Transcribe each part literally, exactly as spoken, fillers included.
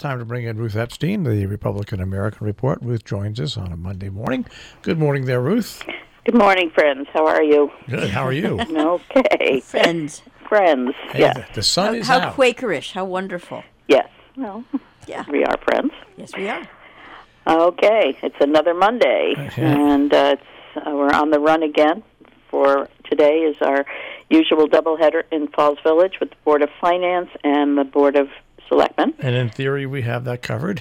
time to bring in Ruth Epstein, the Republican American Report. Ruth joins us on a Monday morning. Good morning there, Ruth. Good morning, friends. How are you? Good. How are you? Okay. Friends. Friends, Hey, yes. the, the sun How, is how out. Quakerish, how wonderful. Yes. Well, Yeah. we are friends. Yes, we are. Okay. It's another Monday, Yeah. and uh, it's, uh, we're on the run again. For today is our usual doubleheader in Falls Village with the Board of Finance and the Board of Selectmen. And in theory, we have that covered.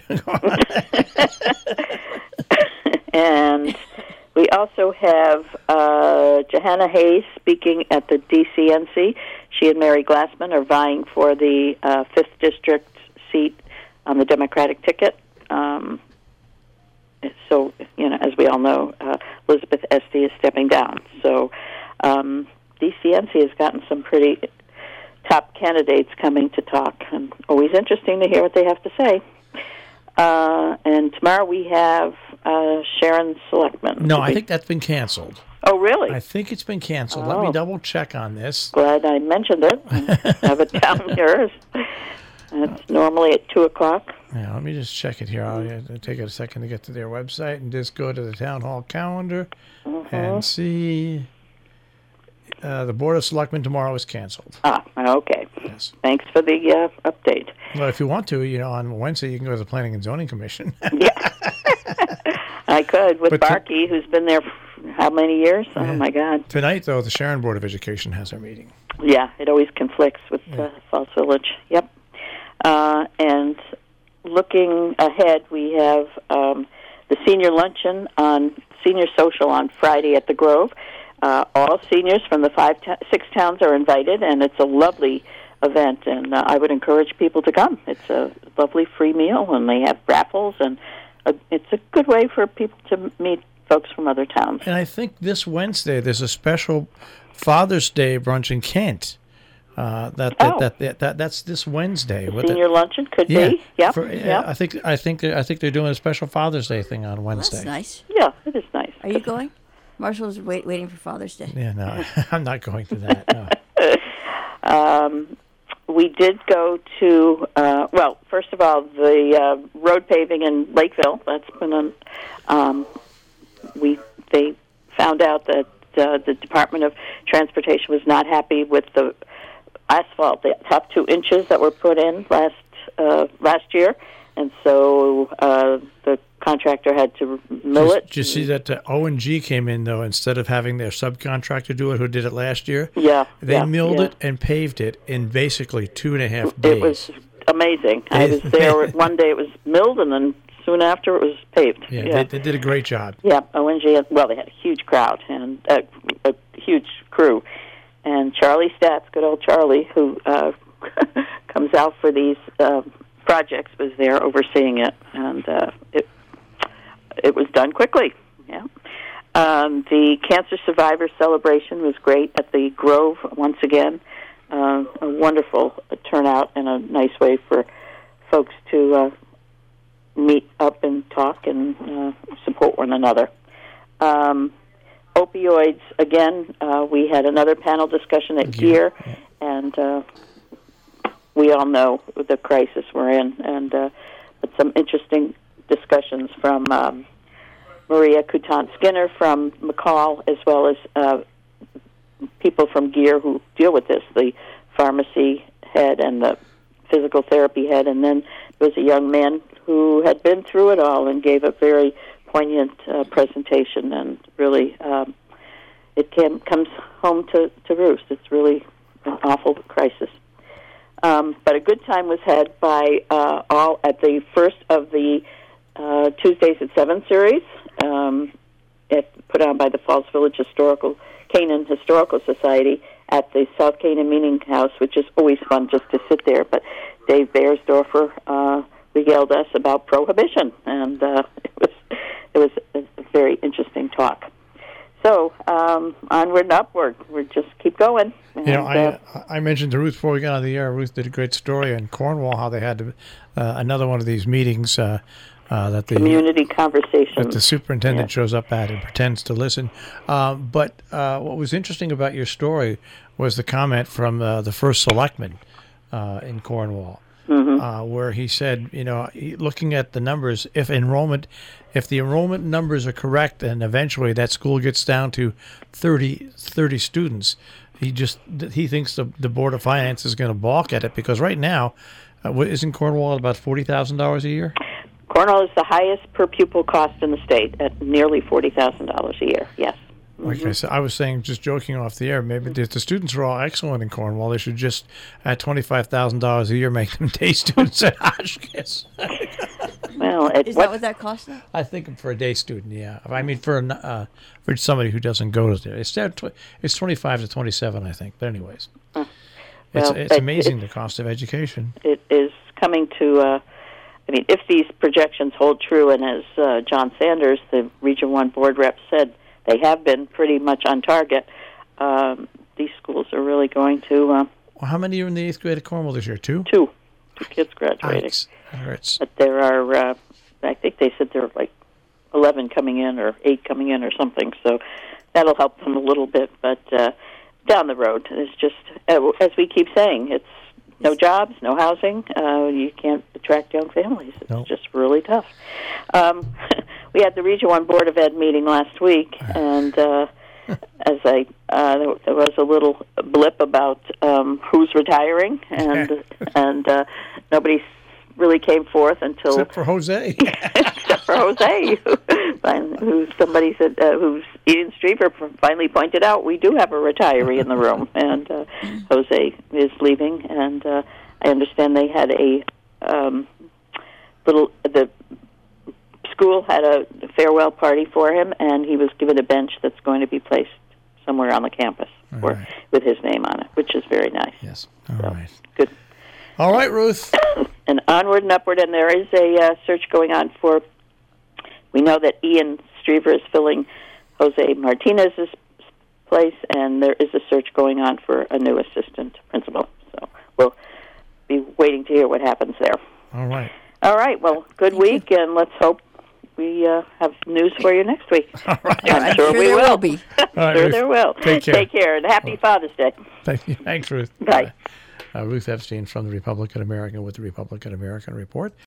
And we also have uh, Johanna Hayes speaking at the D C N C. She and Mary Glassman are vying for the uh, fifth District seat on the Democratic ticket. Um, so, you know, as we all know, uh, Elizabeth Esty is stepping down. So um, D C N C has gotten some pretty top candidates coming to talk, and always interesting to hear what they have to say. Uh, and tomorrow we have uh, Sharon Selectman. No, I think that's been canceled. Oh, really? I think it's been canceled. Let me Oh. double check on this. Glad I mentioned it. I have it down here. It's normally at two o'clock. Yeah, let me just check it here. I'll uh, take a second to get to their website and just go to the town hall calendar Mm-hmm. and see. Uh, the Board of Selectmen tomorrow is canceled. Ah, okay. Yes. Thanks for the uh, update. Well, if you want to, you know, on Wednesday you can go to the Planning and Zoning Commission. Yeah. I could, with But to- Barkey, who's been there for how many years? Yeah. Oh, my God. Tonight, though, the Sharon Board of Education has their meeting. Yeah, it always conflicts with Yeah. uh, Falls Village. Yep. Uh, and looking ahead, we have um, the senior luncheon on Senior Social on Friday at the Grove. Uh, all seniors from the five ta- six towns are invited, and it's a lovely event, and uh, I would encourage people to come. It's a lovely free meal, and they have raffles, and a, it's a good way for people to meet folks from other towns. And I think this Wednesday there's a special Father's Day brunch in Kent. Uh, that, that, Oh. that, that, that that's this Wednesday. What the- Senior luncheon could yeah, be. Yep. for- yep. I think I think they're, I think they're doing a special Father's Day thing on Wednesday. That's nice. Yeah, it is nice. Are you going? Marshall's wait, waiting for Father's Day. Yeah, no, I'm not going to that. No. Um, we did go to, uh, well, first of all, the uh, road paving in Lakeville. That's been an, um, we, they found out that uh, the Department of Transportation was not happy with the asphalt, the top two inches that were put in last, uh, last year. And so uh, the contractor had to mill Did, it. did you see that uh, O and G came in, though, instead of having their subcontractor do it, who did it last year? Yeah. They yeah, milled yeah. it and paved it in basically two and a half days. It was amazing. I was there one day. It was milled, and then soon after it was paved. yeah, yeah. They, they did a great job. Yeah, O N G. Well, they had a huge crowd and a, a huge crew, and Charlie Stats, good old Charlie, who uh, comes out for these uh, projects, was there overseeing it, and uh, it it was done quickly. Yeah. Um, the Cancer Survivor Celebration was great at the Grove once again. Uh, a wonderful turnout and a nice way for folks to uh, meet up and talk and uh, support one another. Um, opioids, again, uh, we had another panel discussion at Gear, Gear, yeah. and uh, we all know the crisis we're in, and uh, but some interesting discussions from um, Maria Coutant-Skinner from McCall, as well as uh, people from Gear who deal with this, the pharmacy head and the physical therapy head, and then there was a young man who had been through it all and gave a very poignant uh, presentation, and really um, it came, comes home to, to roost. It's really an awful crisis. Um, but a good time was had by uh, all at the first of the uh, Tuesdays at seven series, um, it, put on by the Falls Village Historical Canaan Historical Society at the South Canaan Meeting House, which is always fun just to sit there. But Dave Beiersdorfer uh, regaled us about prohibition, and uh, it was it was a very interesting talk. So um, onward and upward, we just keep going. And, You know, I uh, I mentioned to Ruth before we got on the air. Ruth did a great story in Cornwall how they had to, uh, another one of these meetings uh, uh, that the community conversation. that the superintendent Yeah. shows up at and pretends to listen. Uh, but uh, what was interesting about your story was the comment from uh, the first selectman uh, in Cornwall. Mm-hmm. uh, where he said, you know, he, looking at the numbers, if enrollment, if the enrollment numbers are correct, and eventually that school gets down to thirty, thirty students, he just he thinks the the Board of Finance is going to balk at it, because right now, uh, what- isn't Cornwall at about forty thousand dollars a year? Cornwall is the highest per pupil cost in the state at nearly forty thousand dollars a year. Yes. Like I said, I was saying, just joking off the air, maybe the, the students are all excellent in Cornwall. They should just, at twenty-five thousand dollars a year, make them day students at Hotchkiss. Well, it, Is what, that what that costs now? I think for a day student, yeah. I mean, for an, uh, for somebody who doesn't go to there, it's that tw- it's twenty-five to twenty-seven, I think. But anyways, it's well, it's but amazing it's- the cost of education. it is coming to, uh, I mean, if these projections hold true, and as uh, John Sanders, the Region one board rep, said, they have been pretty much on target, um, these schools are really going to, uh, Well, how many are in the eighth grade at Cornwall this year? Two. two, two kids graduating. Yikes. That hurts. But there are, uh, I think they said there are like eleven coming in or eight coming in or something, so that'll help them a little bit. But uh, down the road, it's just, uh, as we keep saying, it's no jobs, no housing. Uh, you can't attract young families. It's Nope. just really tough. Um, we had the Region one Board of Ed meeting last week, and uh, as I uh, there, there was a little blip about um, who's retiring, and and uh, nobody really came forth until Except for Jose. except for Jose, who, who somebody said, uh, who's Ian Streever finally pointed out, we do have a retiree in the room, and uh, Jose is leaving, and uh, I understand they had a um, little, the school had a farewell party for him, and he was given a bench that's going to be placed somewhere on the campus for, right. with his name on it, which is very nice. Yes. All So, right. good. All right, Ruth. And onward and upward, and there is a uh, search going on for, we know that Ian Streever is filling Jose Martinez's place, and there is a search going on for a new assistant principal. So we'll be waiting to hear what happens there. All right. All right, well, good week, and let's hope we uh, have news for you next week. All right. I'm, I'm sure, sure we there will. will be. I'm All right, sure Ruth. there will. Take care. Take care, and happy Father's Day. Thank you. Thanks, Ruth. Bye. Uh, Ruth Epstein from the Republican American with the Republican American Report.